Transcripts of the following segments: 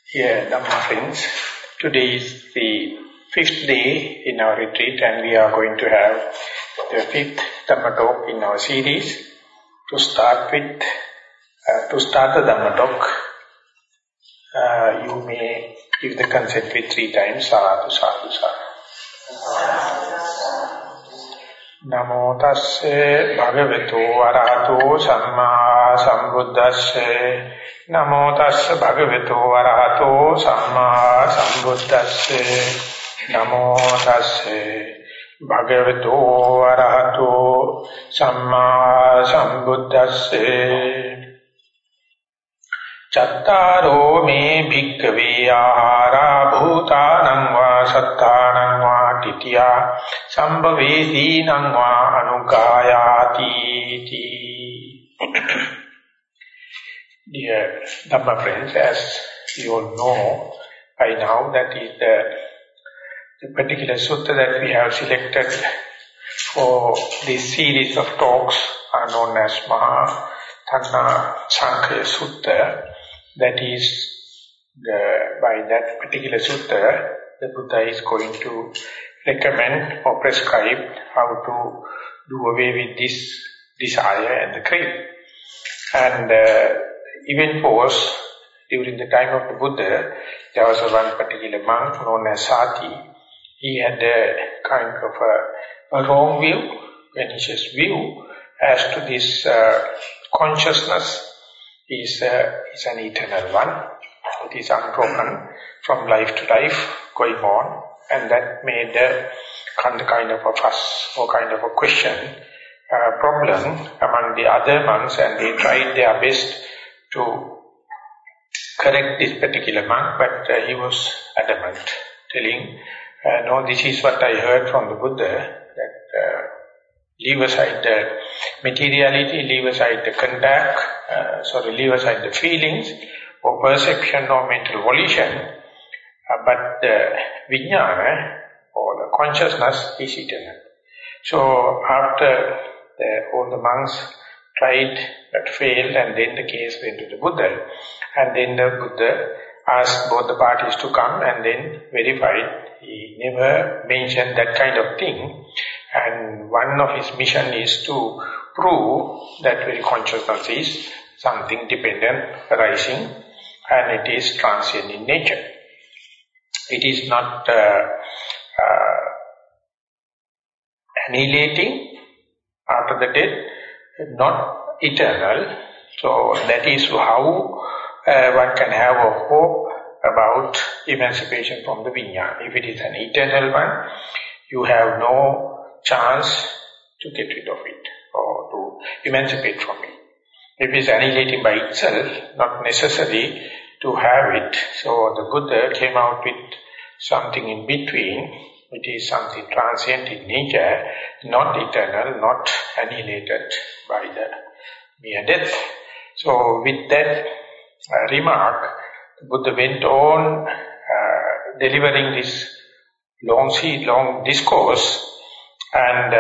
Yeah, Dhamma friends, today is the 5th day in our retreat and we are going to have the 5th Dhamma talk in our series. To start with, to start the Dhamma talk, you may give the consent with 3 times, sadhu, sadhu, sadhu. Namo tasse bhagavato arahato samma sambuddhasse. Namo tasse bhagavato arahato samma sambuddhasse. Namo tasse bhagavato arahato samma sambuddhasse. Chattaro me bhikkhave ahara bhutanam va sattanam va titya sambhavesinam va anukayati. Dear Dhamma friends, as you all know by now, that is the particular sutta that we have selected for this series of talks are known as Mahatana Sankhya Sutta. That is, by that particular sutta, the Buddha is going to recommend or prescribe how to do away with this desire and the craving. And even was, during the time of the Buddha, there was one particular monk known as Sati. He had a kind of a wrong view, when he says view, as to this consciousness is an eternal one. It is unbroken from life to life, going on, and that made kind of a fuss or kind of a question, problem among the other monks, and they tried their best to correct this particular monk, but he was adamant, telling, no, this is what I heard from the Buddha, that leave aside the materiality, leave aside the contact, leave aside the feelings or perception or mental volition, but the vijnana or the consciousness is eternal. So after all the monks tried but failed, and then the case went to the Buddha, and then the Buddha asked both the parties to come and then verified. He never mentioned that kind of thing, and one of his mission is to prove that very consciousness is something dependent, arising, and it is transient in nature. It is not annihilating after the death, not eternal. So that is how one can have a hope about emancipation from the vijnana. If it is an eternal one, you have no chance to get rid of it or to emancipate from it. If it is annihilating by itself, not necessary to have it. So the Buddha came out with something in between. It is something transient in nature, not eternal, not annihilated by the mere death. So with that remark, the Buddha went on delivering this long discourse, and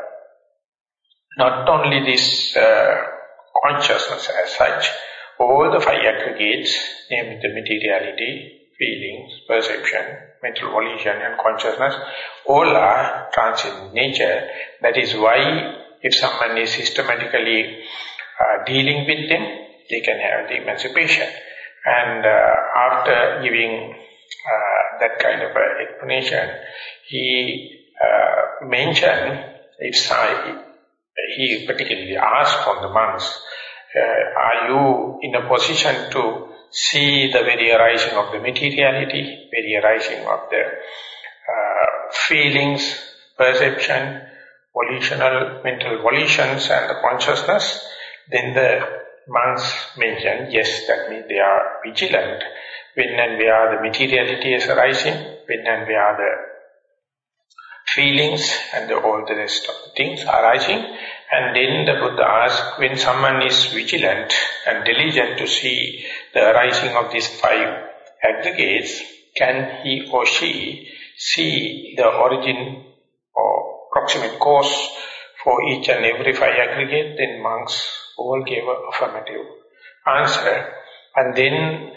not only this consciousness as such, all the 5 aggregates, namely the materiality, feelings, perception, mental volition and consciousness, all are transient in nature. That is why if someone is systematically dealing with them, they can have the emancipation. And after giving that kind of explanation, he mentioned, he particularly asked from the monks, are you in a position to see the very arising of the materiality, very arising of the feelings, perception, volitional, mental volitions and the consciousness? Then the monks mentioned, yes, that means they are vigilant when and where the materiality is arising, when and where the feelings and all the rest of the things are arising. And then the Buddha asked, when someone is vigilant and diligent to see the arising of these 5 aggregates, can he or she see the origin or proximate cause for each and every 5 aggregate? Then monks all gave an affirmative answer. And then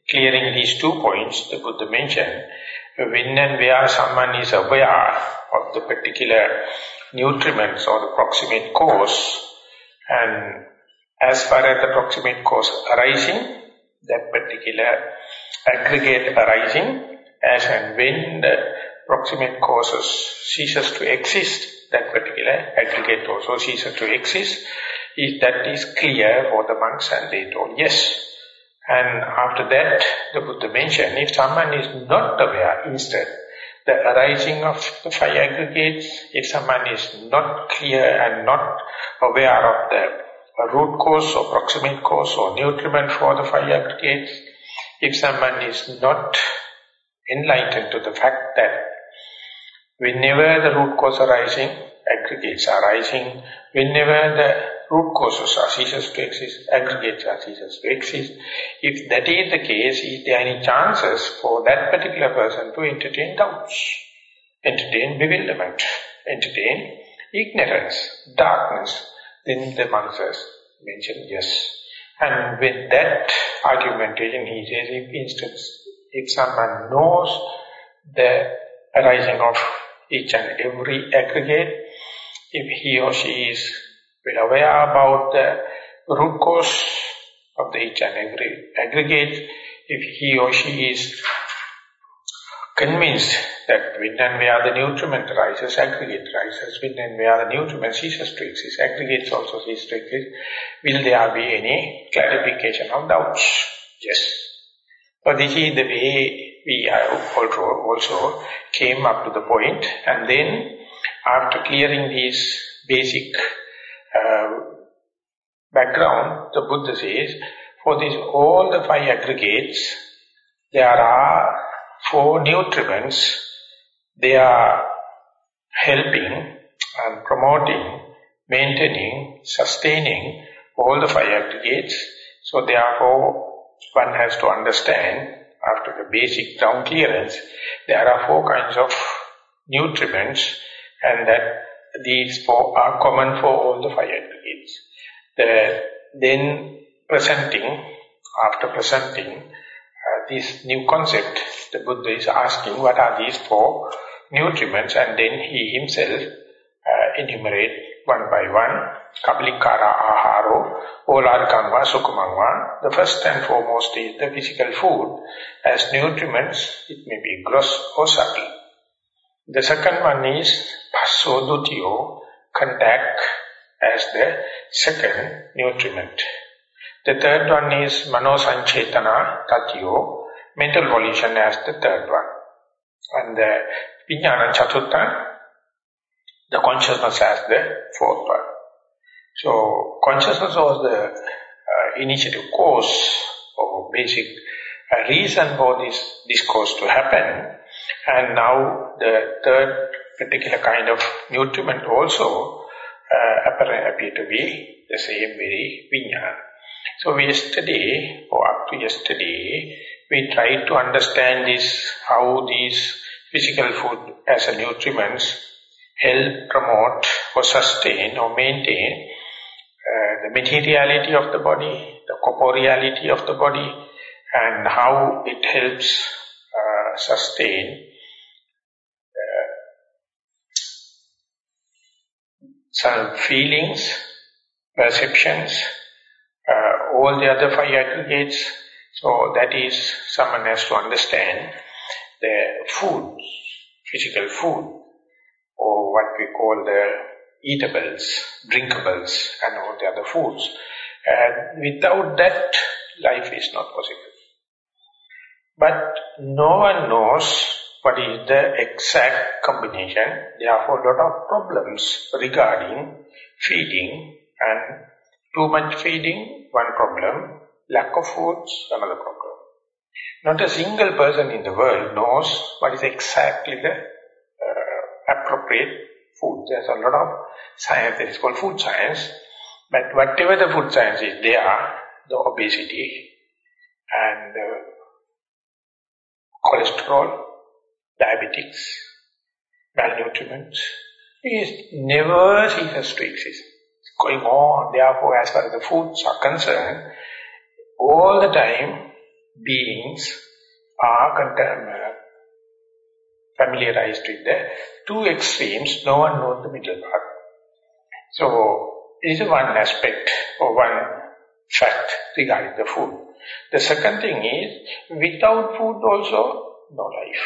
clearing these 2 points, the Buddha mentioned, when and where someone is aware of the particular nutriments or the proximate cause, and as far as the proximate cause arising, that particular aggregate arising, as and when the proximate causes ceases to exist, that particular aggregate also ceases to exist, that is clear for the monks, and they told yes. And after that, the Buddha mentioned, if someone is not aware instead, the arising of the 5 aggregates, if someone is not clear and not aware of the root cause or proximate cause or nutriment for the 5 aggregates, if someone is not enlightened to the fact that whenever the root cause arising, aggregates are arising, whenever the root causes are ceases to exist, aggregates are ceases to exist. If that is the case, is there any chances for that particular person to entertain doubts, entertain bewilderment, entertain ignorance, darkness? Then the monks mentioned yes. And with that argumentation, he says, if instance, if someone knows the arising of each and every aggregate, if he or she is well aware about the root cause of the each and every aggregate, if he or she is convinced that when and where the nutriment rises, aggregate rises, when and where the nutriment ceases to exist, aggregates also cease to exist, will there be any clarification of doubts? Yes. So this is the way we also came up to the point, and then after clearing these basic background, the Buddha says, for this all the 5 aggregates, there are 4 nutriments. They are helping and promoting, maintaining, sustaining all the 5 aggregates. So therefore, one has to understand, after the basic ground clearance, there are 4 kinds of nutriments, and that these 4 are common for all the 5 aggregates. Then after presenting this new concept, the Buddha is asking what are these 4 nutriments, and then he himself enumerate one by one. Kapalikara aharo, olarikangva sukumangva. The first and foremost is the physical food. As nutriments, it may be gross or subtle. The second one is passo dutiyo, contact, as the second nutriment. The third one is manosanchetana tatiyo, mental volition, as the third one. And the vijnana chatutta, the consciousness, as the fourth one. So consciousness was the initiative cause or basic reason for this discourse to happen. And now the third particular kind of nutriment also appear to be the same very vijnana. So yesterday, or up to yesterday, we tried to understand this, how these physical food as a nutriments help promote or sustain or maintain the materiality of the body, the corporeality of the body, and how it helps sustain some feelings, perceptions, all the other 5 aggregates. So that is, someone has to understand the food, physical food, or what we call the eatables, drinkables, and all the other foods. And without that, life is not possible. But no one knows what is the exact combination. Therefore, a lot of problems regarding feeding, and too much feeding, one problem, lack of foods, another problem. Not a single person in the world knows what is exactly the appropriate food. There's a lot of science that is called food science, but whatever the food science is there, the obesity and cholesterol, diabetics, malnutrition, is never ceases to exist. It's going on. Therefore, as far as the foods are concerned, all the time beings are familiarized with the two extremes. No one knows the middle part. So, this is one aspect or one fact regarding the food. The second thing is, without food also, no life.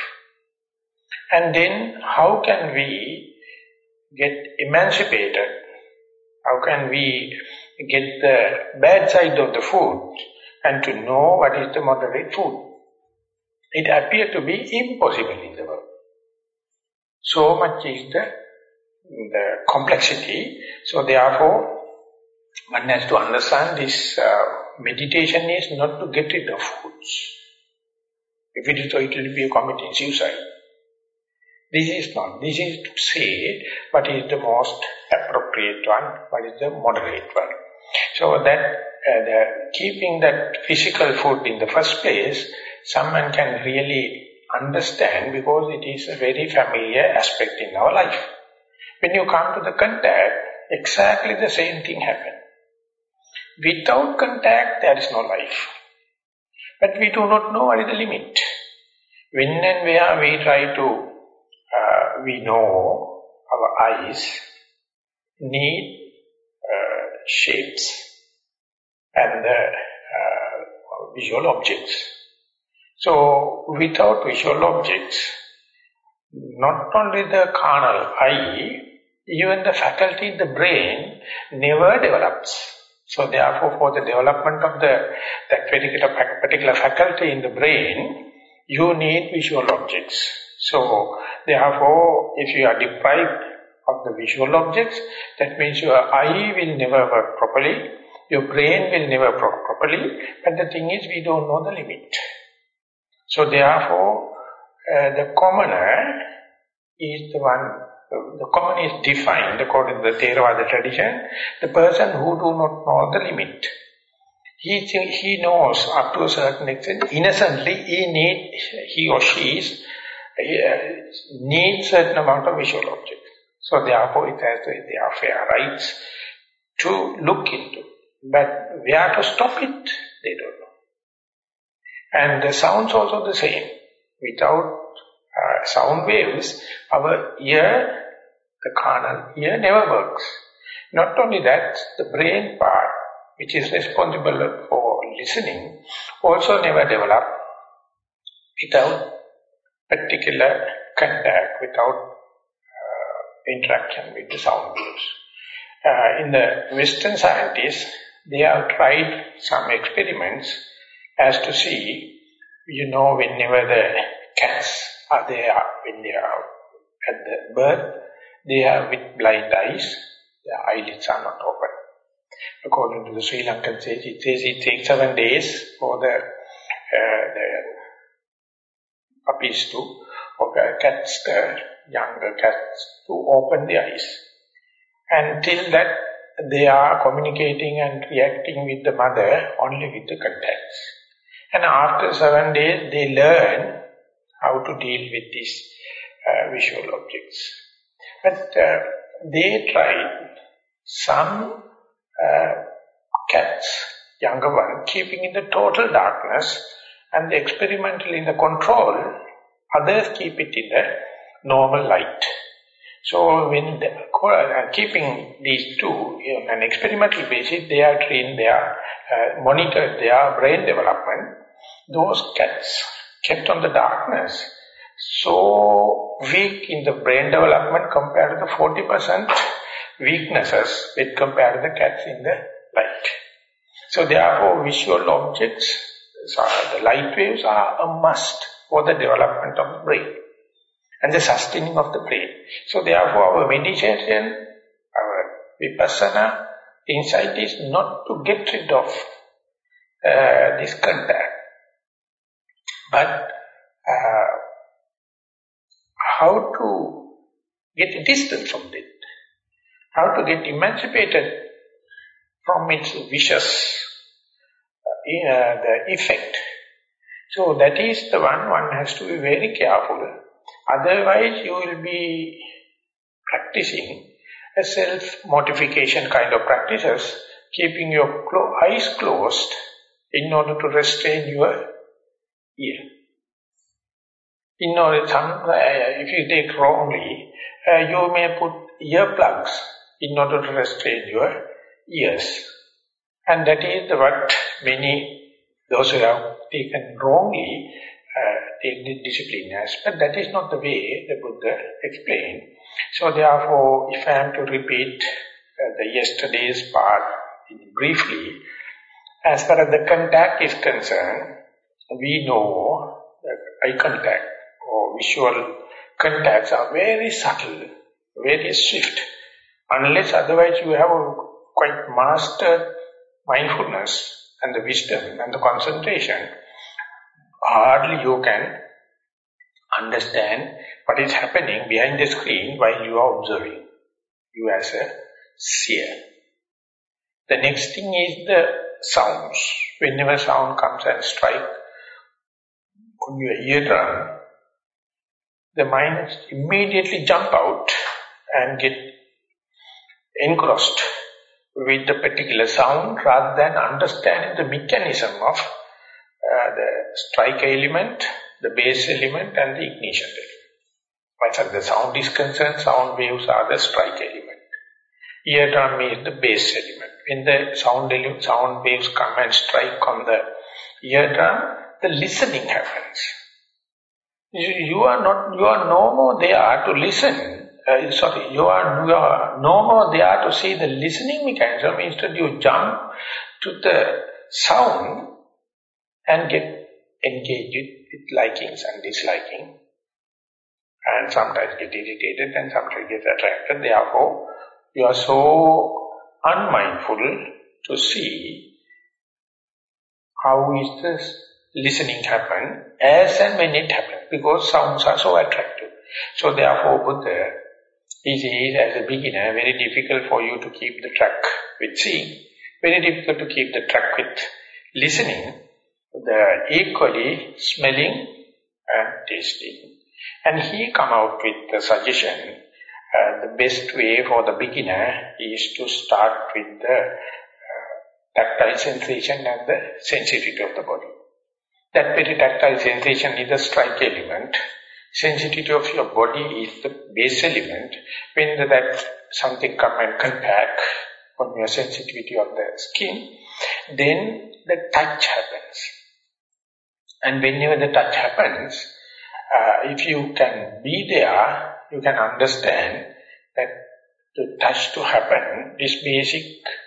And then, how can we get emancipated? How can we get the bad side of the food and to know what is the moderate food? It appears to be impossible in the world. So much is the complexity. So therefore, one has to understand this meditation is not to get rid of foods. If it is so, it will be a committing suicide. This is not. This is to say what is the most appropriate one, what is the moderate one. So that keeping that physical food in the first place, someone can really understand because it is a very familiar aspect in our life. When you come to the contact, exactly the same thing happens. Without contact, there is no life. But we do not know what is the limit. When and where we try to, we know our eyes need shapes and visual objects. So, without visual objects, not only the carnal eye, even the faculty in the brain never develops. So therefore, for the development of that particular faculty in the brain, you need visual objects. So therefore, if you are deprived of the visual objects, that means your eye will never work properly, your brain will never work properly, but the thing is, we don't know the limit. So therefore, the commoner is the one. The common is defined according to the Theravada tradition, the person who do not know the limit. He knows up to a certain extent, innocently, he or she needs certain amount of visual objects. So therefore it has their fair rights to look into. But where to stop it, they don't know. And the sounds also the same. Without sound waves, our ear, the carnal ear, never works. Not only that, the brain part, which is responsible for listening, also never develop without particular contact, without interaction with the sound waves. In the Western scientists, they have tried some experiments as to see, whenever the cats are there, when they are at the birth, they are with blind eyes, their eyelids are not open. According to the Sri Lankan sage, it takes 7 days for the puppies or cats, the younger cats, to open their eyes. Until that, they are communicating and reacting with the mother only with the contacts. And after 7 days, they learn how to deal with these visual objects. But they tried some cats, younger one, keeping in the total darkness, and experimentally in the control, others keep it in the normal light. So when they are keeping these two on an experimental basis, they are trained, they are monitored their brain development. Those cats kept on the darkness, so weak in the brain development compared to the 40% weaknesses when compared to the cats in the light. So therefore visual objects, the light waves are a must for the development of the brain and the sustaining of the brain. So therefore our meditation, our vipassana insight is not to get rid of this contact, but how to get distance from it, how to get emancipated from its vicious the effect. So that is the one has to be very careful. Otherwise you will be practicing a self-mortification kind of practices, keeping your eyes closed in order to restrain your ear. If you take wrongly, you may put earplugs in order to restrain your ears. And that is what those who have taken wrongly, take the discipline as. But that is not the way the Buddha explained. So therefore, if I am to repeat the yesterday's part briefly, as far as the contact is concerned, we know that eye contact or visual contacts are very subtle, very swift. Unless otherwise you have quite mastered mindfulness and the wisdom and the concentration, hardly you can understand what is happening behind the screen while you are observing, you as a seer. The next thing is the sounds. Whenever sound comes and strikes on your eardrum, the mind immediately jump out and get engrossed with the particular sound rather than understanding the mechanism of the strike element, the base element and the ignition element. As far as the sound is concerned, sound waves are the strike element. Eardrum is the base element. When the sound waves come and strike on the eardrum, the listening happens. You are no more there to listen. You are no more there to see the listening mechanism. Instead, you jump to the sound and get engaged with likings and disliking. And sometimes get irritated and sometimes get attracted. Therefore, you are so unmindful to see how is this listening happen as and when it happens, because sounds are so attractive. So therefore, Buddha, he says as a beginner, very difficult for you to keep the track with seeing, very difficult to keep the track with listening, the equally smelling and tasting. And he come out with the suggestion, the best way for the beginner is to start with the tactile sensation and the sensitivity of the body. That very tactile sensation is the strike element. Sensitivity of your body is the base element. When that something come and contact on your sensitivity of the skin, then the touch happens. And whenever the touch happens, if you can be there, you can understand that the touch to happen, these basic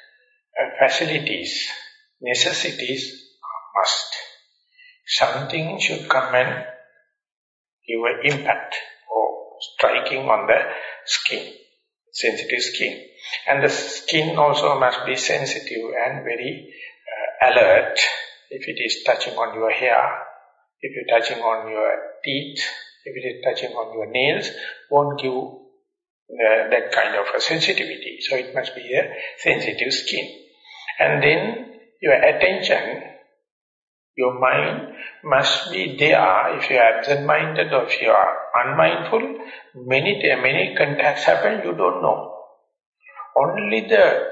facilities, necessities must. Something should come and give an impact or striking on the skin, sensitive skin. And the skin also must be sensitive and very alert. If it is touching on your hair, if you're touching on your teeth, if it is touching on your nails, won't give that kind of a sensitivity. So it must be a sensitive skin. And then your attention, your mind must be there. If you are absent-minded or if you are unmindful, many contacts happen, you don't know. Only the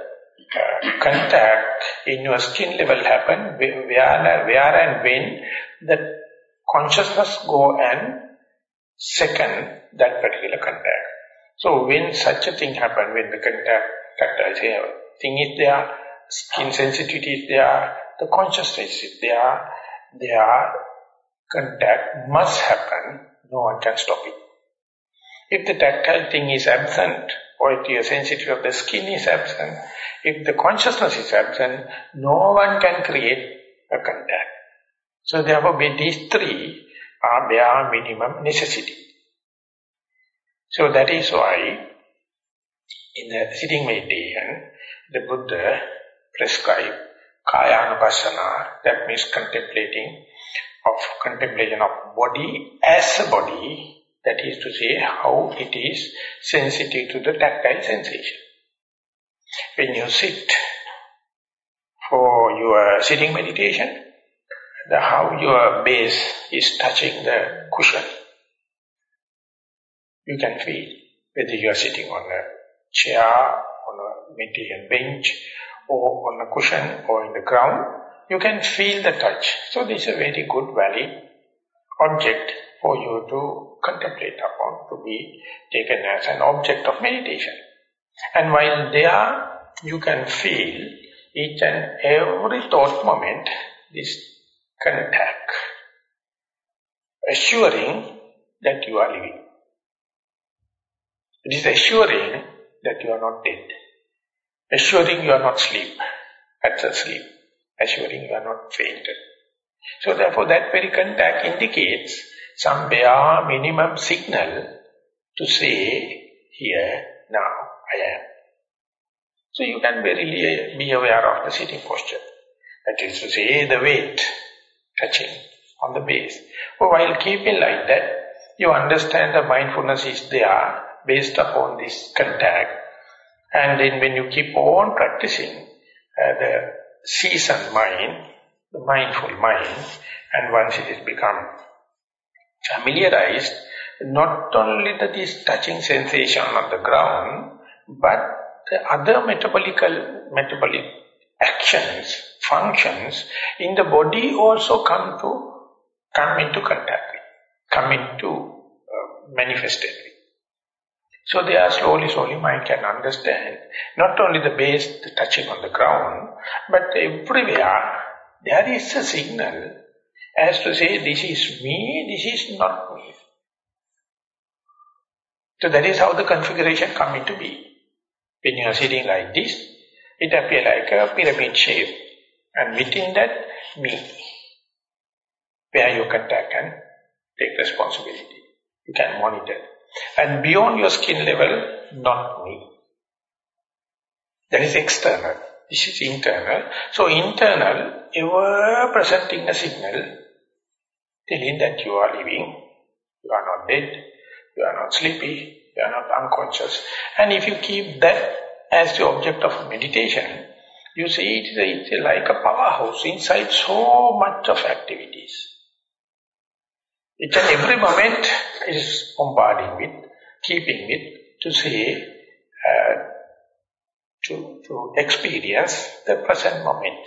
contact in your skin level happen where and when the consciousness go and second that particular contact. So when such a thing happen, when the tactile thing is there, skin sensitivity is there, the consciousness is there, their contact must happen, no one can stop it. If the tactile thing is absent, or if the sensitivity of the skin is absent, if the consciousness is absent, no one can create a contact. So therefore, these three are bare minimum necessity. So that is why, in the sitting meditation, the Buddha prescribed Kaya-anupassana, that means contemplation of body as a body, that is to say, how it is sensitive to the tactile sensation. When you sit for your sitting meditation, how your base is touching the cushion, you can feel whether you are sitting on a chair, on a meditation bench, or on a cushion, or in the ground, you can feel the touch. So this is a very good, valid object for you to contemplate upon, to be taken as an object of meditation. And while there, you can feel each and every thought moment, this contact, assuring that you are living. It is assuring that you are not dead, assuring you are not asleep, assuring you are not fainted. So therefore that very contact indicates some bare minimum signal to say, here, now, I am. So you can verily be aware of the sitting posture. That is to say, the weight touching on the base. But while keeping like that, you understand the mindfulness is there based upon this contact. And then when you keep on practicing the seasoned mind, the mindful mind, and once it has become familiarized, not only this touching sensation on the ground, but the other metabolic actions, functions in the body also come into contact, come into manifestation. So they are slowly mind can understand not only the base, the touching on the ground, but everywhere there is a signal as to say, this is me, this is not me. So that is how the configuration come into being. When you are sitting like this, it appears like a pyramid shape. And within that, me. Where you can take responsibility. You can monitor. And beyond your skin level, not me. That is external. This is internal. So internal, ever presenting a signal, telling that you are living, you are not dead, you are not sleepy, you are not unconscious. And if you keep that as the object of meditation, you see it's like a powerhouse inside so much of activities. Each and every moment is bombarding with, keeping with, to say, to experience the present moment.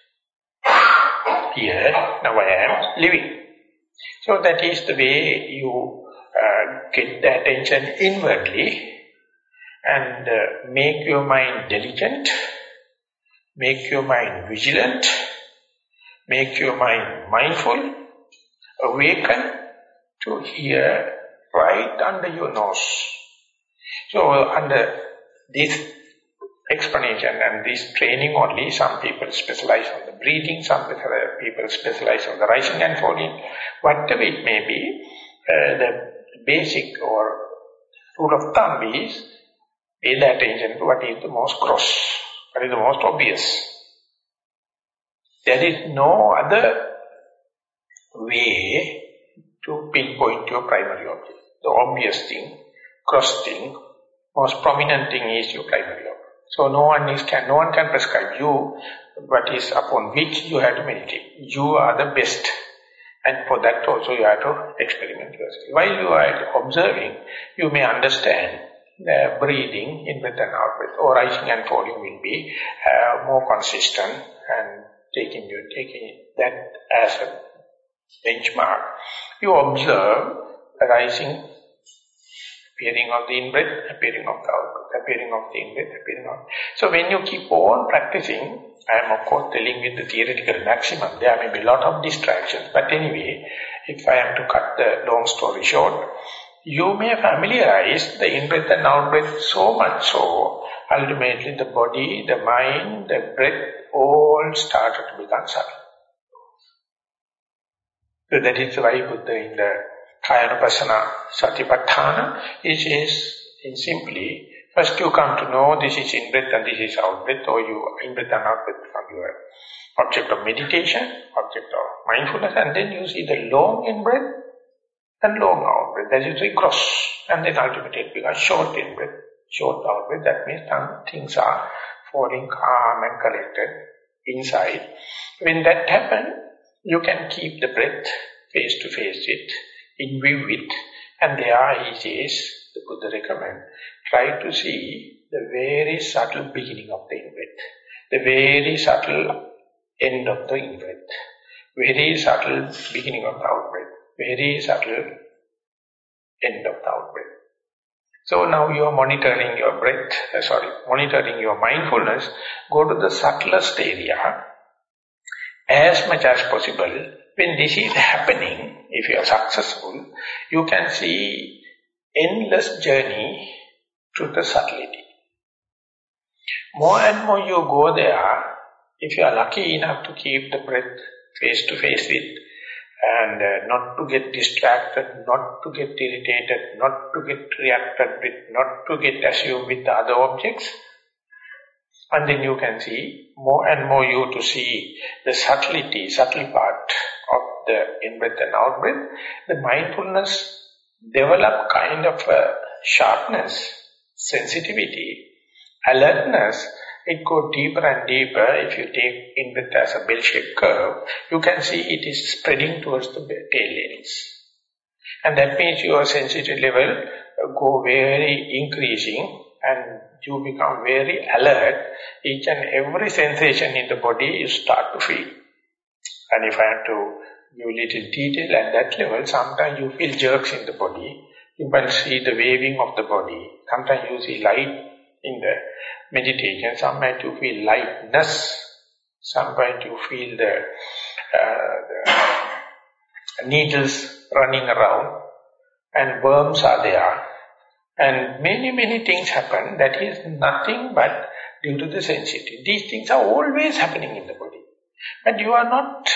Here, now I am living. So that is the way you get the attention inwardly and make your mind diligent, make your mind vigilant, make your mind mindful, awaken to hear right under your nose. So under this explanation and this training only, some people specialize on the breathing, some people specialize on the rising and falling. Whatever it may be, the basic or rule of thumb is pay the attention to what is the most gross, what is the most obvious. There is no other way to pinpoint your primary object. The obvious thing, gross thing, most prominent thing is your primary object. So no one can prescribe you what is upon which you have to meditate. You are the best. And for that also you have to experiment yourself. While you are observing, you may understand the breathing, in-breath and out-breath, or rising and falling will be more consistent, and taking that as a benchmark. You observe the rising, appearing of the in-breath, appearing of the out-breath, appearing of the in-breath, appearing of... So when you keep on practicing, I am of course telling with the theoretical maximum, there may be a lot of distractions. But anyway, if I am to cut the long story short, you may familiarize the in-breath and out-breath so much so, ultimately the body, the mind, the breath, all started to become subtle. So that is why Buddha in the Kayanupassana Satipatthana, it is in simply, first you come to know this is in-breath and this is out-breath, or you in-breath and out-breath become your object of meditation, object of mindfulness, and then you see the long in-breath and long out-breath. That is very gross. And then ultimately it becomes short in-breath, short out-breath. That means things are falling calm and collected inside. When that happens, you can keep the breath face to face with, in view with, and there he says, the Buddha recommend, try to see the very subtle beginning of the in-breath, the very subtle end of the in-breath, very subtle beginning of the out-breath. very subtle end of the out-breath. So now you are monitoring your breath, monitoring your mindfulness. Go to the subtlest area as much as possible. When this is happening, if you are successful, you can see endless journey to the subtlety. More and more you go there, if you are lucky enough to keep the breath face to face with, and not to get distracted, not to get irritated, not to get reacted with, not to get assumed with the other objects, and then you can see more and more you to see the subtle part of the in-breath and out-breath. The mindfulness develop kind of sharpness, sensitivity, alertness. It goes deeper and deeper. If you take in-breath as a bell-shaped curve, you can see it is spreading towards the tail ends. And that means your sensitivity level go very increasing and you become very alert. Each and every sensation in the body you start to feel. And if I have to give little detail at that level, sometimes you feel jerks in the body. You can see the waving of the body. Sometimes you see light in the meditation. Sometimes you feel lightness. Sometimes you feel the needles running around and worms are there. And many things happen that is nothing but due to the sensitivity. These things are always happening in the body. But you are not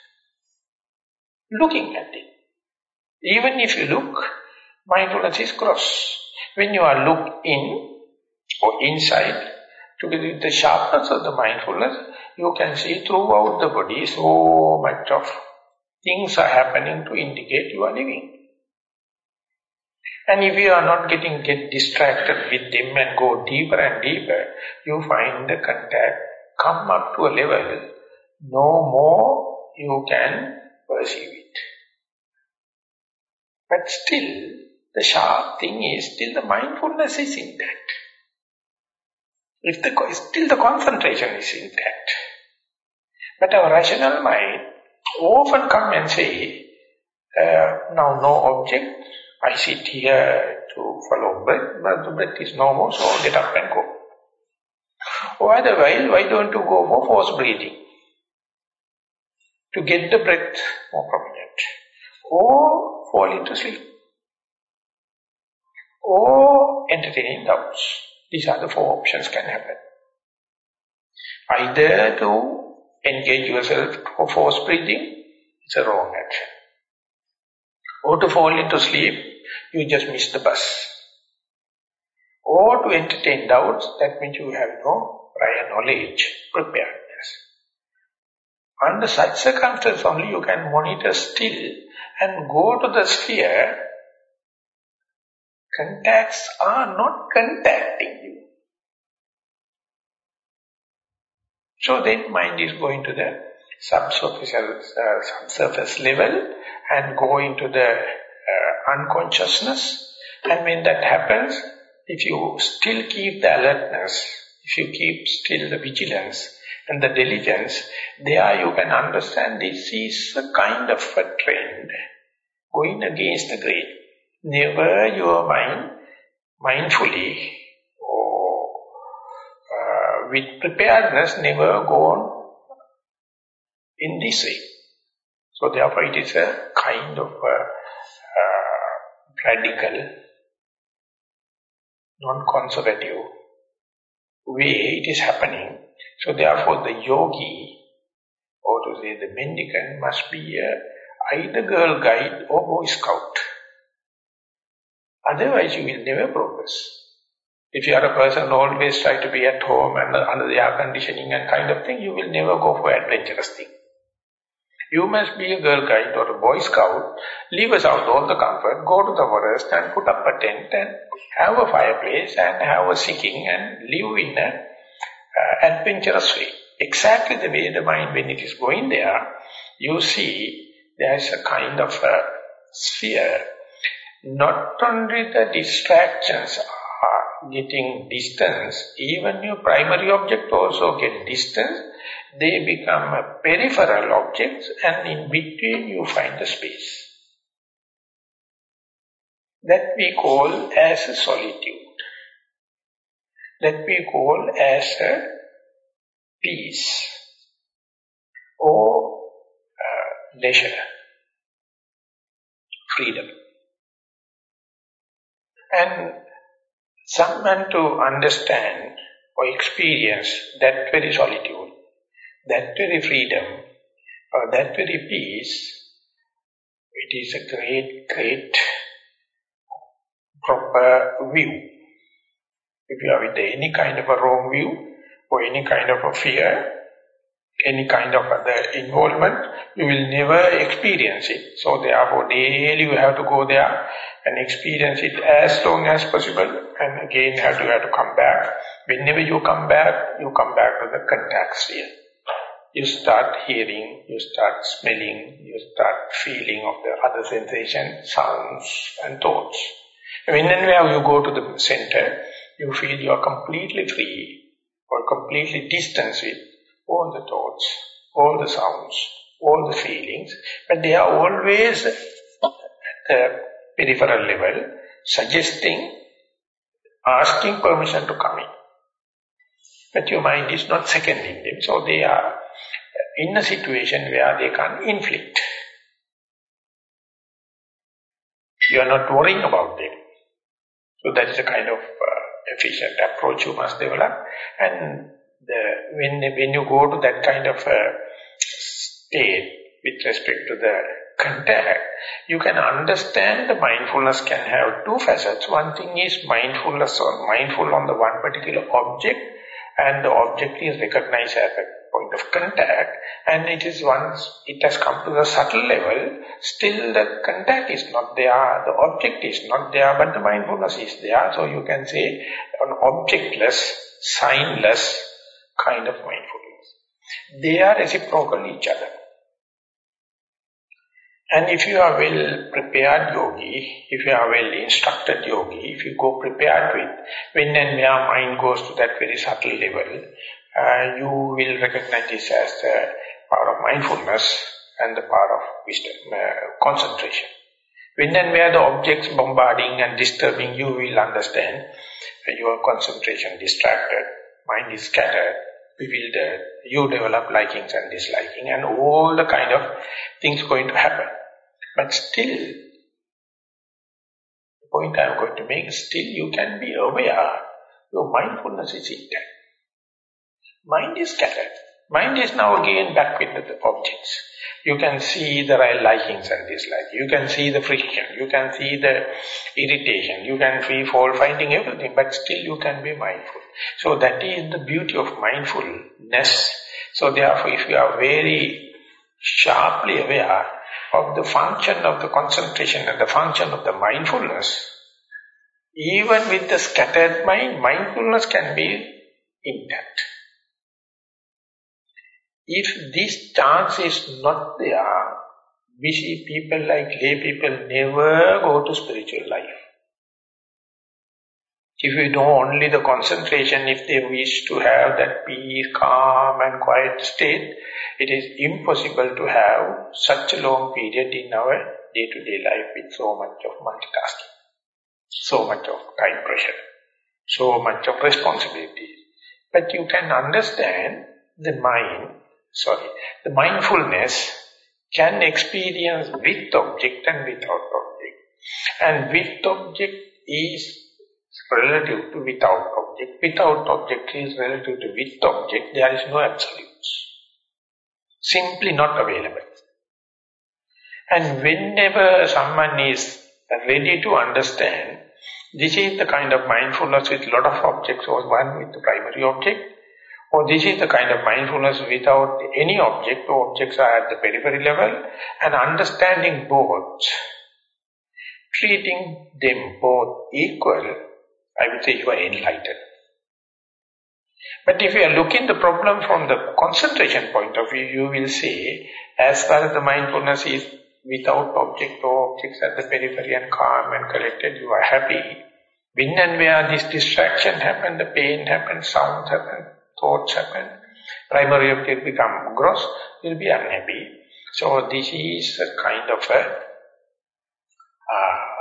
looking at it. Even if you look, mindfulness is cross. When you are look in or inside, together with the sharpness of the mindfulness, you can see throughout the body so much of things are happening to indicate you are living. And if you are not get distracted with them and go deeper and deeper, you find the contact come up to a level, no more you can perceive it. But still, the sharp thing is, still the mindfulness is intact. Still the concentration is intact. But our rational mind often come and say, now no object, I sit here to follow breath, but the breath is no more, so get up and go. Or otherwise, why don't you go for forced breathing? To get the breath more prominent. Or fall into sleep. Or entertaining doubts. These are the four options can happen. Either to engage yourself for forced breathing, it's a wrong action. Or to fall into sleep, you just miss the bus. Or to entertain doubts, that means you have no prior knowledge, preparedness. Under such circumstances only you can monitor still and go to the sphere. Contacts are not contacting you. So then mind is going to the subsurface level and go into the unconsciousness. And when that happens, if you still keep the alertness, if you keep still the vigilance and the diligence, there you can understand this is a kind of a trend going against the grain. Never your mind, mindfully or with preparedness, never go on in this way. So therefore it is a kind of radical, non-conservative way it is happening. So therefore the yogi, or to say the mendicant, must be either Girl Guide or Boy Scout. Otherwise you will never progress. If you are a person who always try to be at home and under the air conditioning and kind of thing, you will never go for adventurous thing. You must be a Girl Guide or a Boy Scout, leave aside all the comfort, go to the forest and put up a tent and have a fireplace and have a singing and live in an adventurous way. Exactly the way the mind, when it is going there, you see there is a kind of a sphere. Not only the distractions are getting distance, even your primary object also get distance. They become a peripheral objects, and in between you find the space. that we call as a solitude, that we call as a peace or leisure, freedom. And someone to understand or experience that very solitude, that very freedom, or that very peace, it is a great, great proper view. If you are with any kind of a wrong view, or any kind of a fear, any kind of other involvement, you will never experience it. So therefore daily you have to go there and experience it as long as possible, and again you have to come back. Whenever you come back to the contact sphere. You start hearing, you start smelling, you start feeling of the other sensations, sounds and thoughts. When and where you go to the center, you feel you are completely free or completely distanced with all the thoughts, all the sounds, all the feelings, but they are always at the peripheral level, suggesting, asking permission to come in. But your mind is not seconding them, so they are in a situation where they can inflict. You are not worrying about them. So that is a kind of efficient approach you must develop. And when you go to that kind of state with respect to the contact, you can understand the mindfulness can have two facets. One thing is mindfulness or mindful on the one particular object, and the object is recognized as a point of contact, and it is once it has come to the subtle level, still the contact is not there, the object is not there, but the mindfulness is there. So you can say an objectless, signless kind of mindfulness. They are reciprocal each other. And if you are well-prepared yogi, if you are well-instructed yogi, if you go prepared with, when and where mind goes to that very subtle level, you will recognize this as the power of mindfulness and the power of wisdom, concentration. When and where the objects bombarding and disturbing, you will understand your concentration distracted, mind is scattered, bewildered, you develop likings and disliking, and all the kind of things going to happen. But still, the point I am going to make, still you can be aware, your mindfulness is intact. Mind is scattered. Mind is now again back with the objects. You can see the likings and dislikes. You can see the friction. You can see the irritation. You can feel fault-finding, everything. But still you can be mindful. So that is the beauty of mindfulness. So therefore, if you are very sharply aware of the function of the concentration and the function of the mindfulness, even with the scattered mind, mindfulness can be intact. If this chance is not there, we see people like lay people never go to spiritual life. If you know only the concentration, if they wish to have that peace, calm and quiet state, it is impossible to have such a long period in our day-to-day life with so much of multitasking, so much of time pressure, so much of responsibility. But you can understand the mindfulness can experience with object and without object. And with object is relative to without object. Without object is relative to with object. There is no absolutes. Simply not available. And whenever someone is ready to understand, this is the kind of mindfulness with a lot of objects, or one with the primary object, or this is the kind of mindfulness without any object, or objects are at the periphery level, and understanding both, treating them both equal, I would say you are enlightened. But if you are looking the problem from the concentration point of view, you will say, as far as the mindfulness is without object or objects at the periphery and calm and collected, you are happy. When and where this distraction happen, the pain happens, sounds happen, thoughts happen, primary object become gross, you will be unhappy. So this is a kind of a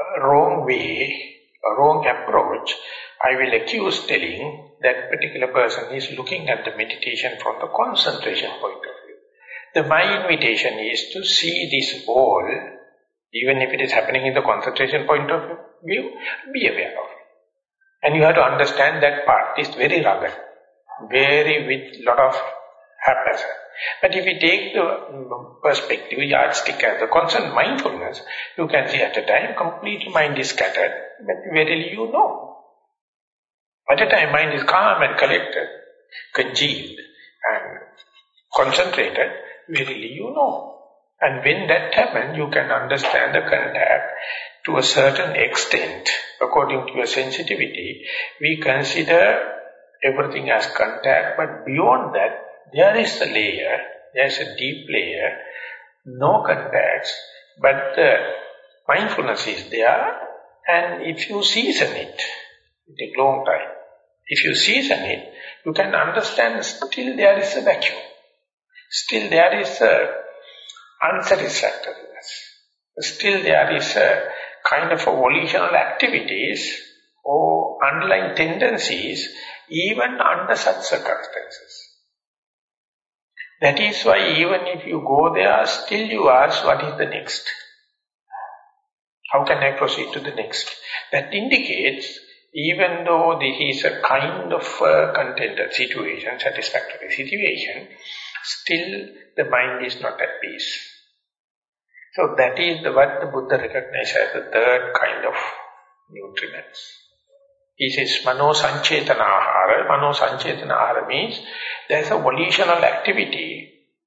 wrong way, a wrong approach, I will accuse telling that particular person is looking at the meditation from the concentration point of view. My invitation is to see this all, even if it is happening in the concentration point of view, be aware of it. And you have to understand that part is very rugged, very with lot of happiness. But if you take the perspective, yardstick as the constant mindfulness, you can see at a time completely mind is scattered, but verily you know. At a time mind is calm and collected, congealed and concentrated, verily you know. And when that happens, you can understand the contact to a certain extent. According to your sensitivity, we consider everything as contact, but beyond that, there is a layer, there is a deep layer, no contacts, but the mindfulness is there, and if you season it, it takes a long time. If you season it, you can understand still there is a vacuum. Still there is a unsatisfactoriness. Still there is a kind of a volitional activities or underlying tendencies even under such circumstances. That is why even if you go there, still you ask, what is the next? How can I proceed to the next? That indicates, even though this is a kind of contented situation, satisfactory situation, still the mind is not at peace. So that is what the Buddha recognized as the third kind of nutriments. He says, Mano Sanchetana Ahara. Mano Sanchetana Ahara means there is a volitional activity.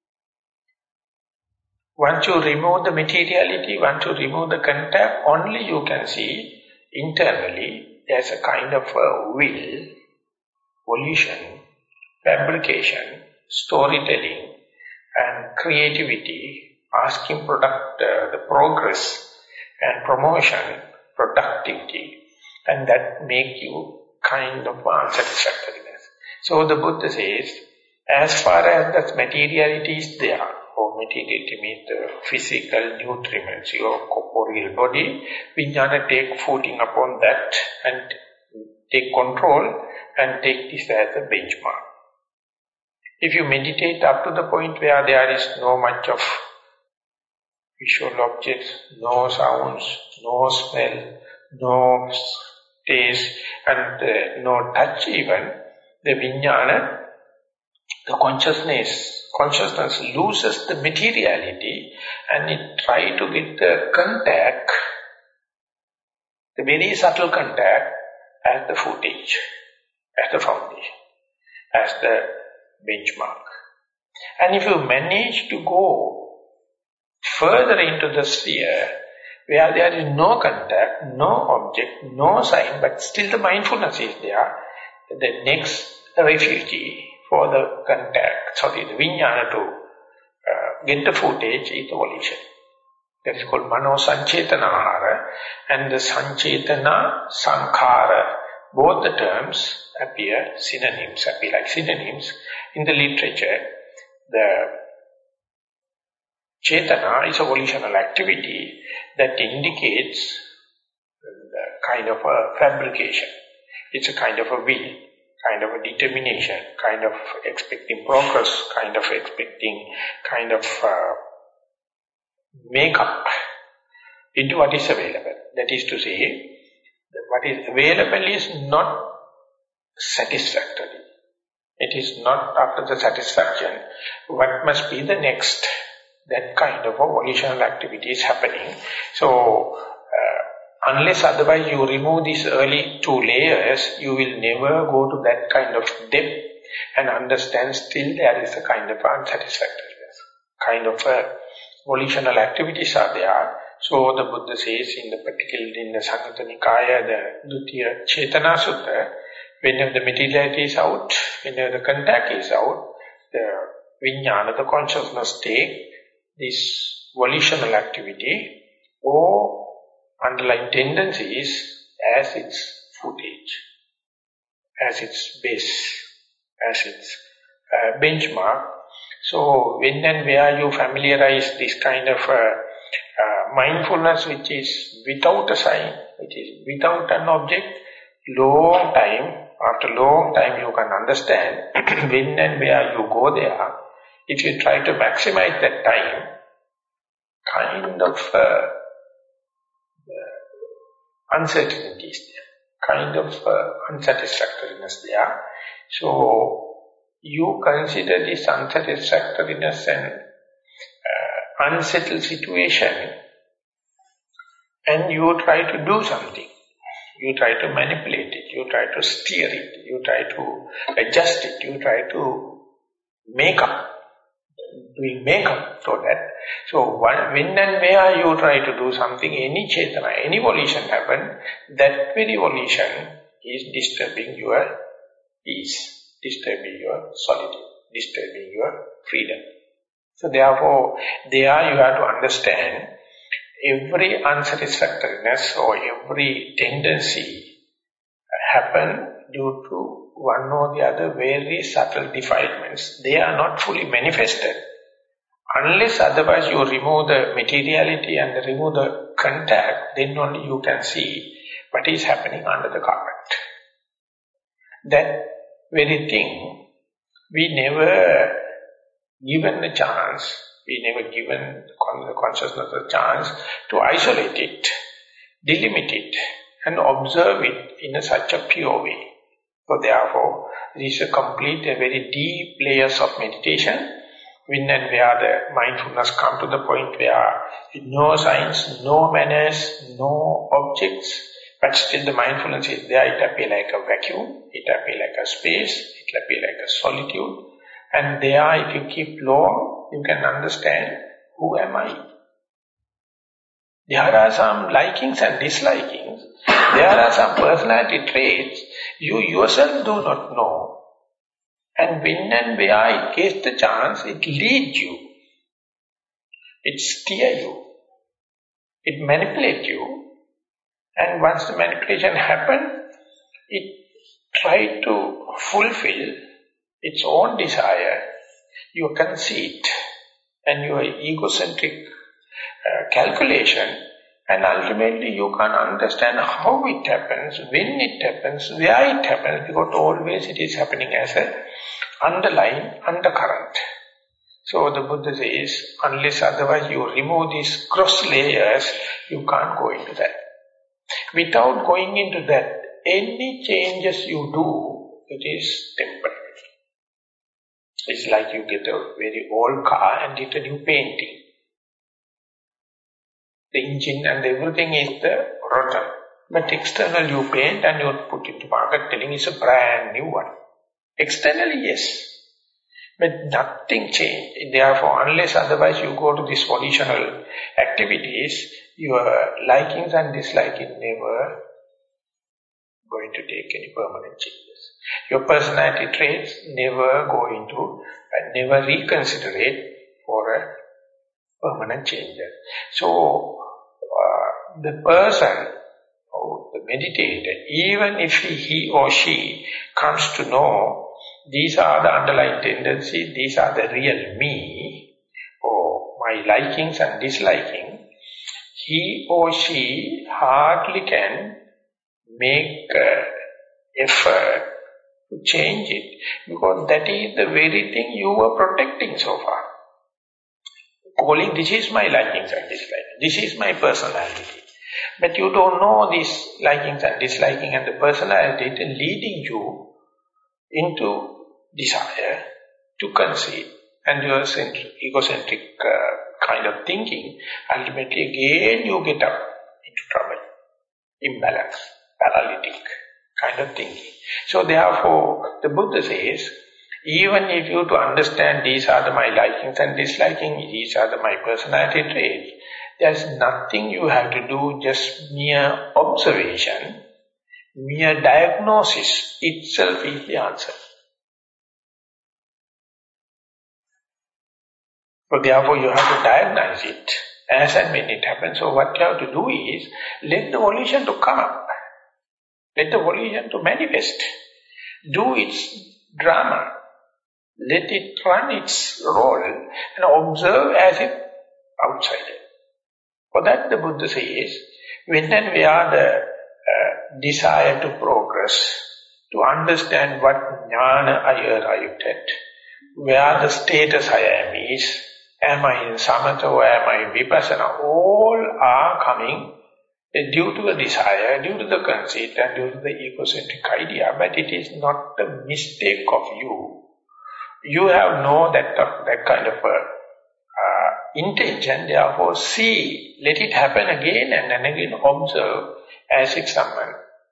Once you remove the materiality, once you remove the contact, only you can see internally there is a kind of a will, volition, fabrication, storytelling, and creativity, asking the progress and promotion, productivity, and that make you kind of unsatisfactoriness. So the Buddha says, as far as that materiality is there, or materiality means the physical nutriments, your corporeal body, Vijnana take footing upon that and take control and take this as a benchmark. If you meditate up to the point where there is no much of visual objects, no sounds, no smell, no taste, and no touch even, the vijnana, the consciousness loses the materiality and it tries to get the contact, the very subtle contact, as the footage, as the foundation, as the benchmark. And if you manage to go further into the sphere, where there is no contact, no object, no sign, but still the mindfulness is there, the next refugee for the contact, the vijnana to get the footage is the volition. That is called Mano Sanchetana Ahara, and the Sanchetana, Sankhara, both the terms appear like synonyms. In the literature, the Chetana is a volitional activity that indicates the kind of a fabrication. It's a kind of a will, kind of a determination, kind of expecting progress, kind of expecting, kind of make-up into what is available. That is to say, what is available is not satisfactory. It is not after the satisfaction. What must be the next? That kind of a volitional activity is happening. So, unless otherwise you remove these early two layers, you will never go to that kind of depth and understand still there is a kind of unsatisfactoriness. Kind of volitional activities are there. So the Buddha says, particularly in the Samyutta Nikaya, the Dutiya Chetana Sutta, whenever the materiality is out, whenever the contact is out, the vijnana, the consciousness take this volitional activity or underlying tendencies as its footage, as its base, as its benchmark. So when and where you familiarize this kind of mindfulness which is without a sign, which is without an object, long time, after long time you can understand when and where you go there. If you try to maximize that time, kind of uncertainty is there, kind of unsatisfactoriness there. So you consider this unsatisfactoriness and unsettled situation, and you try to do something. You try to manipulate it, you try to steer it, you try to adjust it, you try to make up for that. So when and where you try to do something, any chetana, any volition happen, that very volition is disturbing your peace, disturbing your solitude, disturbing your freedom. So therefore, there you have to understand every unsatisfactoriness or every tendency happen due to one or the other very subtle defilements. They are not fully manifested. Unless otherwise you remove the materiality and remove the contact, then only you can see what is happening under the carpet. That very thing, we never given a chance, we never given the consciousness a chance to isolate it, delimit it, and observe it in such a pure way. So therefore, this is a complete, a very deep layers of meditation, when and where the mindfulness come to the point where no signs, no manners, no objects, but still the mindfulness is there. It appears like a vacuum, it appears like a space, it appears like a solitude. And there, if you keep long, you can understand, who am I? There are some likings and dislikings. There are some personality traits you yourself do not know. And when and where it gets the chance, it leads you. It steers you. It manipulates you. And once the manipulation happens, it tries to fulfill its own desire, your conceit, and your egocentric calculation, and ultimately you can understand how it happens, when it happens, where it happens, because always it is happening as an underlying undercurrent. So the Buddha says, unless otherwise you remove these cross layers, you can't go into that. Without going into that, any changes you do, it is temporary. It's like you get a very old car and get a new painting. The engine and everything is the rotten. But external you paint and you put into market telling it's a brand new one. Externally, yes. But nothing changed. Therefore, unless otherwise you go to these volitional activities, your likings and dislikings never going to take any permanent changes. Your personality traits never go into and never reconsider it for a permanent changes. So, the person, or the meditator, even if he or she comes to know these are the underlying tendencies, these are the real me, or my likings and disliking, he or she hardly can make effort to change it, because that is the very thing you were protecting so far. Calling, this is my likings and dislikings, this is my personality. But you don't know these likings and disliking and the personality leading you into desire, to conceit, and your egocentric kind of thinking. Ultimately again you get up into trouble, imbalance, paralytic kind of thinking. So therefore the Buddha says, even if you to understand these are my likings and disliking, these are my personality traits, there's nothing you have to do, just mere observation, mere diagnosis itself is the answer. So therefore you have to diagnose it as and when it happens. So what you have to do is, let the volition to come up. Let the volition to manifest. Do its drama. Let it run its role and observe as if outsider. For that the Buddha says, when and where the desire to progress, to understand what jnana I arrived at, where the status I am I in samatha or am I in vipassana, all are coming due to the desire, due to the conceit and due to the egocentric idea, but it is not the mistake of you. You have no that kind of intention, therefore see, let it happen again and again, observe as if someone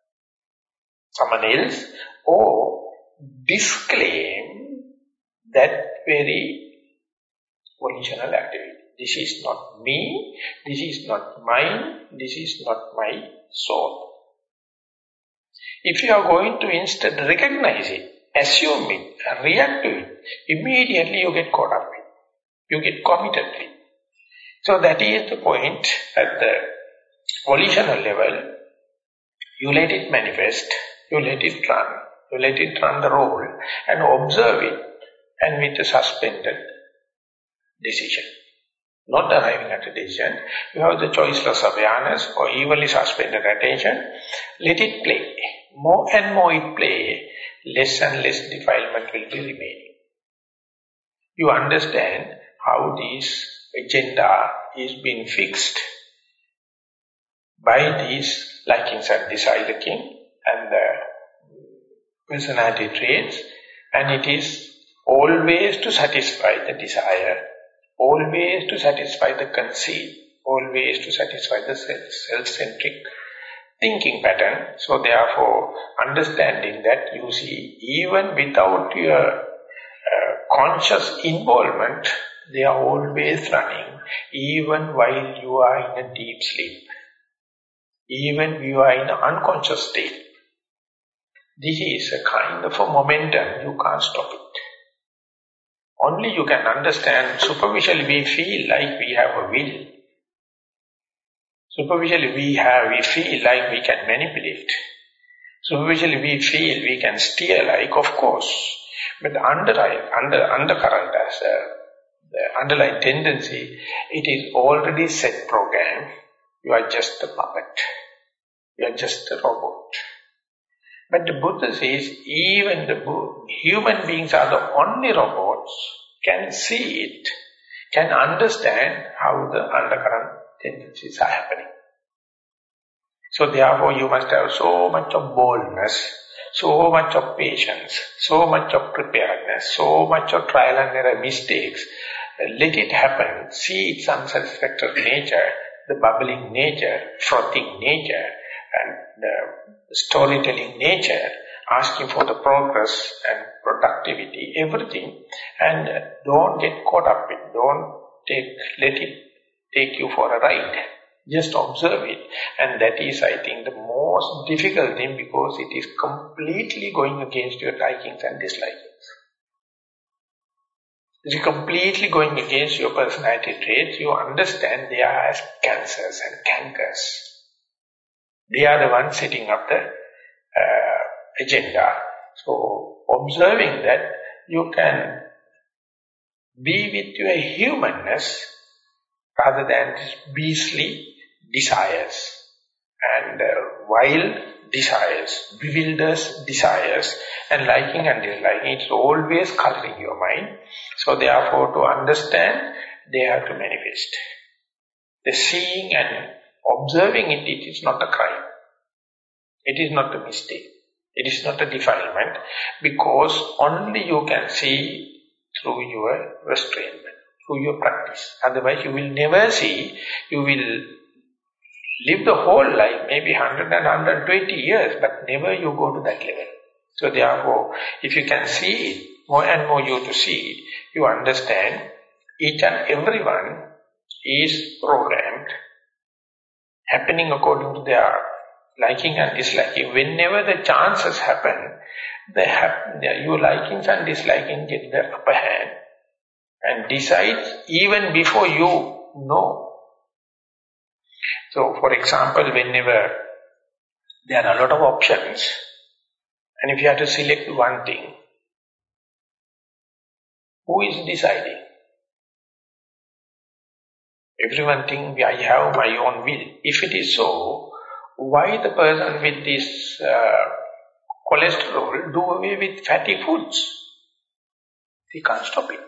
else, or disclaim that very volitional activity. This is not me, this is not mine, this is not my soul. If you are going to instead recognize it, assume it, react to it, immediately you get caught up in it. You get committed to it. So that is the point at the volitional level. You let it manifest, you let it run the role and observe it, and with a suspended decision. Not arriving at a decision, you have the choiceless awareness or evenly suspended attention. Let it play. More and more it play, less and less defilement will be remaining. You understand how this agenda is being fixed by these likings and disliking and the personality traits, and it is always to satisfy the desire, always to satisfy the conceit, always to satisfy the self-centric thinking pattern. So therefore, understanding that you see, even without your conscious involvement, they are always running, even while you are in a deep sleep, even you are in an unconscious state. This is a kind of a momentum, you can't stop it. Only you can understand, superficially we feel like we have a will. Superficially we feel like we can manipulate. Superficially we feel we can steer like, of course. But the undercurrent as the underlying tendency, it is already set program. You are just a puppet. You are just a robot. But the Buddha says, even the human beings are the only robots, can see it, can understand how the undercurrent tendencies are happening. So therefore you must have so much of boldness, so much of patience, so much of preparedness, so much of trial and error mistakes. Let it happen, see its unsatisfactory nature, the bubbling nature, frothing nature, and the storytelling nature, asking for the progress and productivity, everything, and don't get caught up in it, let it take you for a ride. Just observe it, and that is, I think, the most difficult thing, because it is completely going against your likings and dislikings. It is completely going against your personality traits. You understand they are as cancers and cankers. They are the ones setting up the agenda. So, observing that, you can be with your humanness rather than this beastly desires and wild desires, bewilders desires, and liking and disliking. It's always coloring your mind. So therefore, to understand, they have to manifest. The seeing and observing it is not a crime. It is not a mistake. It is not a defilement, because only you can see through your restrainment, through your practice. Otherwise you will never see. You will live the whole life, maybe 100 and 120 years, but never you go to that level. So therefore, if you can see it, more and more you to see it, you understand each and everyone is programmed, happening according to their liking and disliking. Whenever the chances happen, your likings and disliking get the upper hand and decides even before you know. So, for example, whenever there are a lot of options, and if you have to select one thing, who is deciding? Everyone thinks I have my own will. If it is so, why the person with this cholesterol do away with fatty foods? He can't stop it.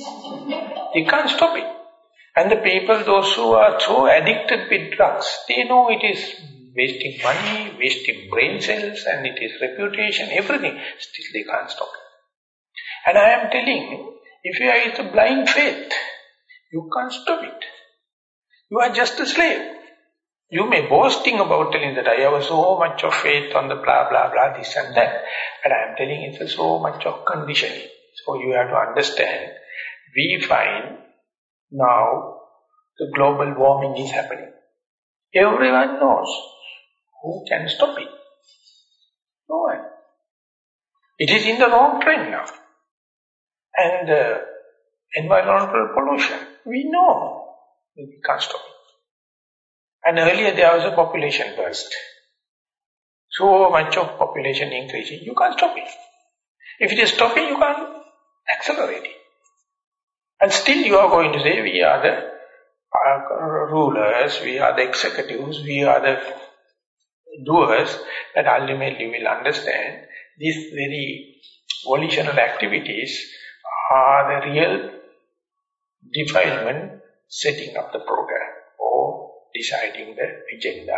He can't stop it. And the people, those who are so addicted with drugs, they know it is wasting money, wasting brain cells, and it is reputation, everything. Still they can't stop it. And I am telling, if you are with a blind faith, you can't stop it. You are just a slave. You may boasting about telling that I have so much of faith on the blah, blah, blah, this and that. But I am telling it's so much of conditioning. So you have to understand, we find now the global warming is happening. Everyone knows. Who can stop it? No one. It is in the wrong trend now. And environmental pollution, we know. We can't stop it. And earlier there was a population burst. So much of population increasing, you can't stop it. If it is stopping, you can't accelerate it. And still you are going to say, we are the rulers, we are the executives, we are the doers, that ultimately will understand these very volitional activities are the real defilement setting up the program or deciding the agenda.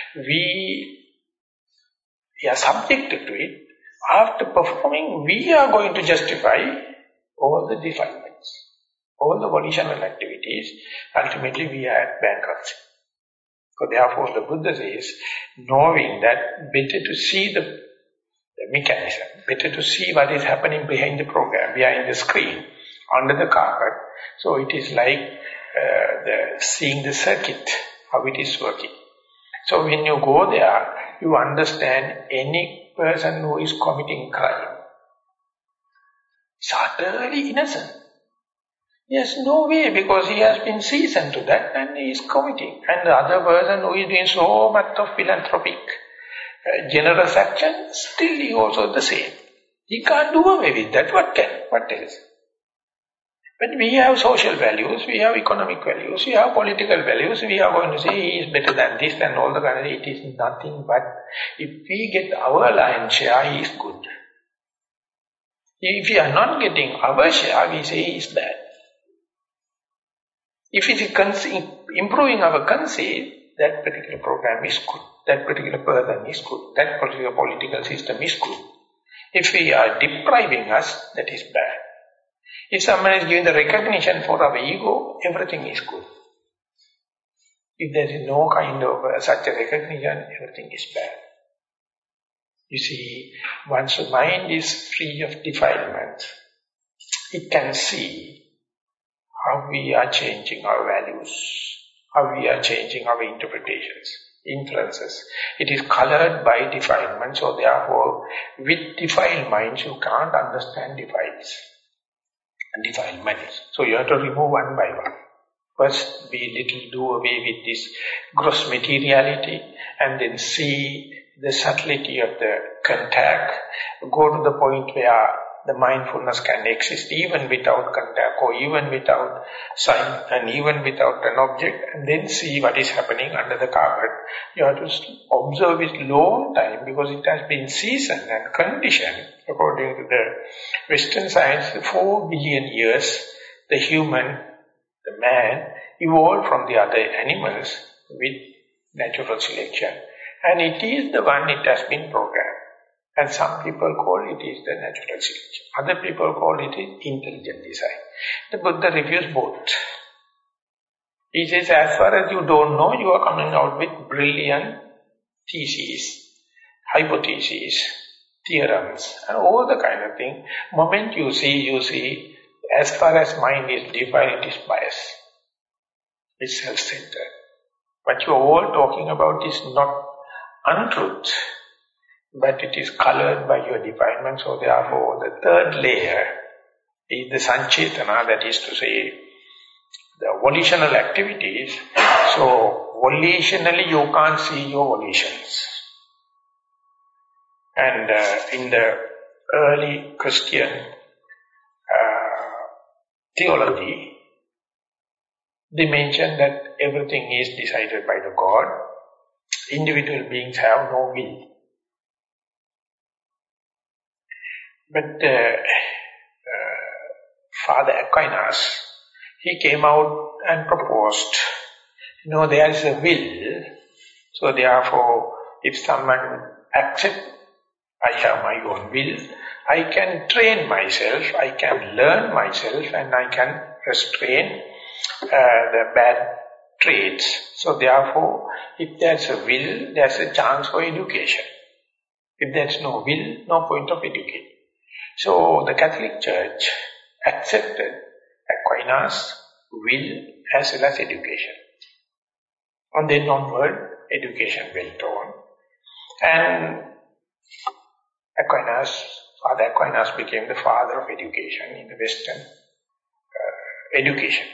We are subjected to it. After performing, we are going to justify all the defilements, all the volitional activities. Ultimately, we are at bankruptcy. So therefore, the Buddha says, knowing that better to see the mechanism, better to see what is happening behind the program, behind the screen, under the carpet. So it is like seeing the circuit, how it is working. So when you go there, you understand any person who is committing crime is utterly innocent. Yes, no way, because he has been seasoned to that and he is committing. And the other person who is doing so much of philanthropic, generous action, still he also the same. He can't do away with that. What else? But we have social values, we have economic values, we have political values, we are going to say he is better than this and all the kind of, it is nothing but, if we get our lion's share, he is good. If we are not getting our share, we say he is bad. If it is improving our conceit, that particular program is good, that particular person is good, that particular political system is good. If we are depriving us, that is bad. If someone is giving the recognition for our ego, everything is good. If there is no kind of such a recognition, everything is bad. You see, once the mind is free of defilement, it can see how we are changing our values, how we are changing our interpretations, influences. It is colored by defilement, so therefore, with defiled minds, you can't understand defilements. So you have to remove one by one. First, we do away with this gross materiality and then see the subtlety of the contact, go to the point where the mindfulness can exist even without contact or even without sign and even without an object, and then see what is happening under the carpet. You have to observe it long time because it has been seasoned and conditioned. According to the Western science, 4 billion years, the human, the man, evolved from the other animals with natural selection. And it is the one it has been programmed. And some people call it is the natural selection. Other people call it is intelligent design. The Buddha refused both. He says, as far as you don't know, you are coming out with brilliant theses, hypotheses, theorems, and all the kind of thing. Moment you see, as far as mind is defined, it is bias. It's self-centered. What you are all talking about is not untruth, but it is colored by your defilement. So therefore, the third layer is the sanchetana, that is to say, the volitional activities. So, volitionally you can't see your volitions. And in the early Christian theology, they mention that everything is decided by the God. Individual beings have no will. But Father Aquinas, he came out and proposed, there is a will, so therefore, if someone accepts, I have my own will, I can train myself, I can learn myself, and I can restrain the bad traits. So therefore, if there's a will, there's a chance for education. If there's no will, no point of education. So the Catholic Church accepted Aquinas' will as well as education. And then onward, education went on. And Father Aquinas became the father of education in the Western education.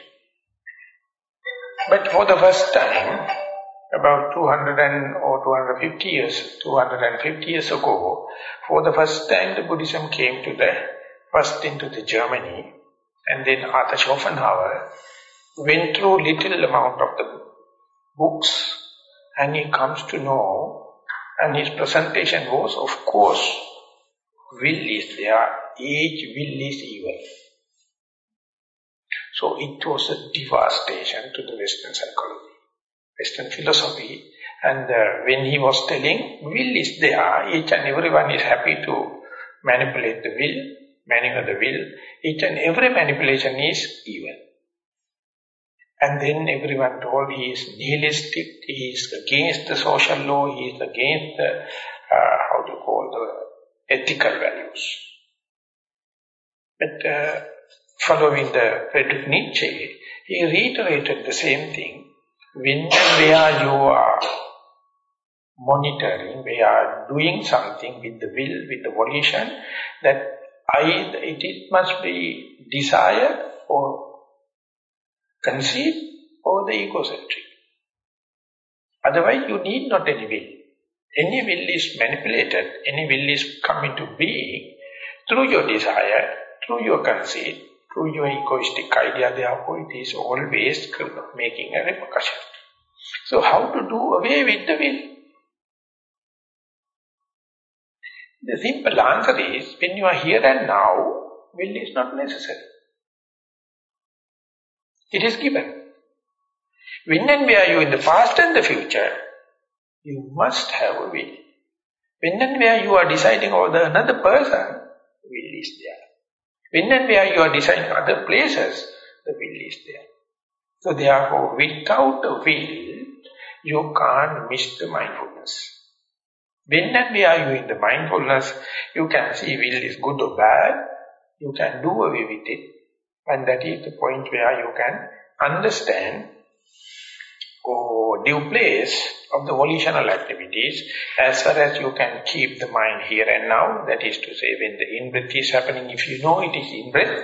But for the first time, about 250 years ago, for the first time the Buddhism came first into the Germany, and then Arthur Schopenhauer went through little amount of the books, and he comes to know, and his presentation was, of course, will is there, each will is evil. So it was a devastation to the Western psychology, Western philosophy. And when he was telling, will is there, each and everyone is happy to manipulate the will, maneuver the will, each and every manipulation is evil. And then everyone told he is nihilistic, he is against the social law, he is against the, the ethical values. But following the Friedrich Nietzsche, he reiterated the same thing. When and where you are monitoring, we are doing something with the will, with the volition, that it must be desired or conceived or the egocentric. Otherwise, you need not any will. Any will is manipulated, any will is come into being through your desire, through your conceit, through your egoistic idea. Therefore, it is always making a repercussion. So, how to do away with the will? The simple answer is, when you are here and now, will is not necessary. It is given. When and where you in the past and the future, you must have a will. When and where you are deciding over another person, will is there. When and where you are deciding other places, the will is there. So therefore, without a will, you can't miss the mindfulness. When and where you in the mindfulness, you can see will is good or bad, you can do away with it, and that is the point where you can understand or due place of the volitional activities, as far as you can keep the mind here and now. That is to say, when the in-breath is happening, if you know it is in-breath,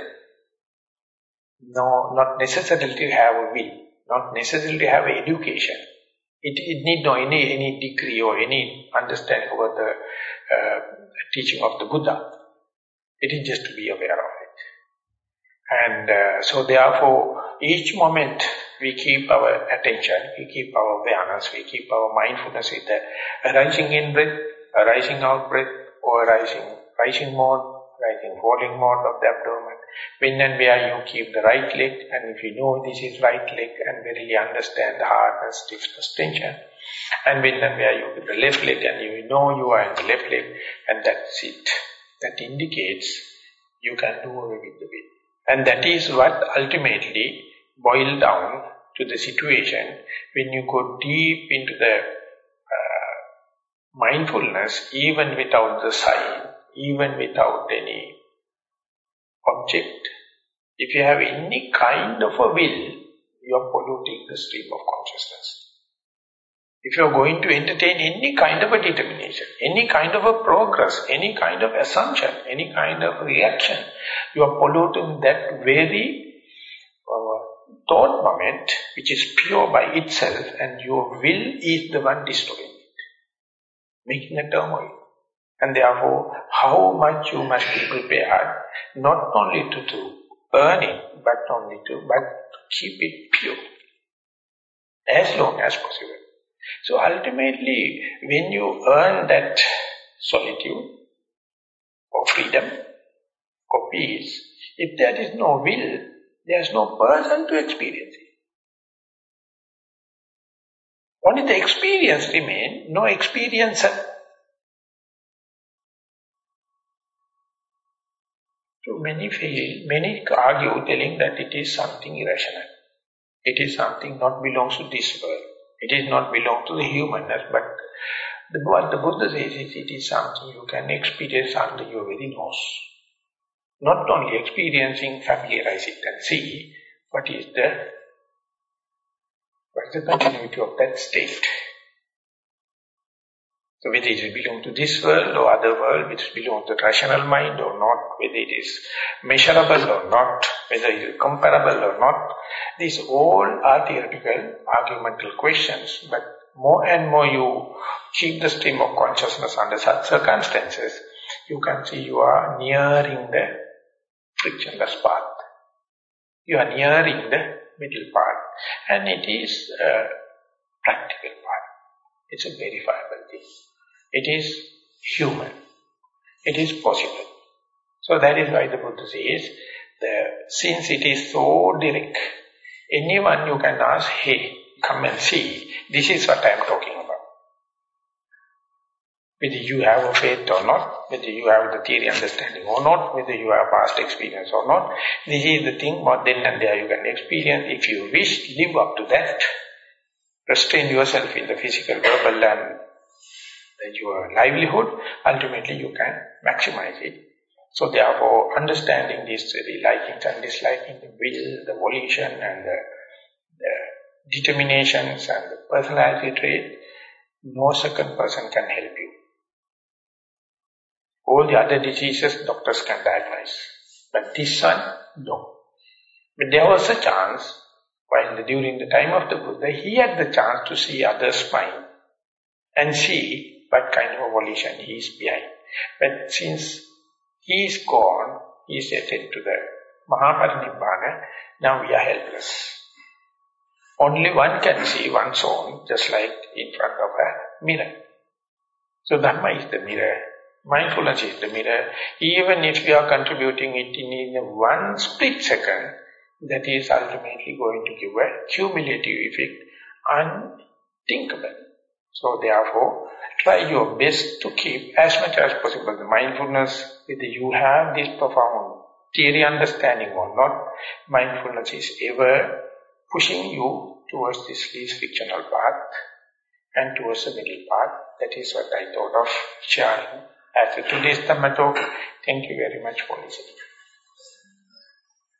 no, not necessarily to have a will, not necessarily to have education. It need no any degree or any understanding about the teaching of the Buddha. It is just to be aware of it. And so therefore, each moment we keep our attention, we keep our awareness, we keep our mindfulness with the arising in-breath, arising out-breath, or rising mode, rising falling mode of the abdomen. When and where you keep the right leg, and if you know this is right leg and really understand the hardness, stiffness, tension, and when and where you keep the left leg and you know you are in the left leg, and that's it. That indicates you can do away with the will. And that is what ultimately boils down to the situation when you go deep into the mindfulness, even without the sign, even without any object. If you have any kind of a will, you are polluting the stream of consciousness. If you are going to entertain any kind of a determination, any kind of a progress, any kind of assumption, any kind of reaction, you are polluting that very thought moment, which is pure by itself, and your will is the one destroying it, making a turmoil. And therefore, how much you must be prepared, not only to earn it, but to keep it pure. as long as possible. So ultimately, when you earn that solitude or freedom or peace, if there is no will, there is no person to experience it. Only the experience remains, no experiencer. So many feel, many argue telling that it is something irrational. It is something not belongs to this world. It is not belong to the humanness, but what the Buddha says is it is something you can experience under your very nose. Not only experiencing, familiarize it and see what is the continuity of that state. So whether it belongs to this world or other world, which belongs to the rational mind or not, whether it is measurable or not, whether it is comparable or not, these all are theoretical, argumental questions, but more and more you keep the stream of consciousness under such circumstances, you can see you are nearing the frictionless path. You are nearing the middle path, and it is a practical path. It's a verifiable thing. It is human. It is possible. So that is why the Buddha says, since it is so direct, anyone you can ask, hey, come and see, this is what I am talking about. Whether you have a faith or not, whether you have the theory understanding or not, whether you have past experience or not, this is the thing what then and there you can experience. If you wish, live up to that. Restrain yourself in the physical, verbal and your livelihood, ultimately you can maximize it. So therefore, understanding these likings and dislikings, the will, the volition and the determinations and the personality trait, no second person can help you. All the other diseases, doctors can diagnose. But this one, no. But there was a chance, during the time of the Buddha, he had the chance to see others' mind and see what kind of a volition he is behind. But since he is gone, he is attained to the Mahaparinibbana, now we are helpless. Only one can see one's own, just like in front of a mirror. So Dhamma is the mirror, mindfulness is the mirror. Even if we are contributing it in one split second, that is ultimately going to give a cumulative effect, unthinkable. So therefore, try your best to keep as much as possible the mindfulness, whether you have this profound theory understanding or not. Mindfulness is ever pushing you towards this least fictional path and towards the middle path. That is what I thought of sharing as today's Dhamma talk. Thank you very much for listening.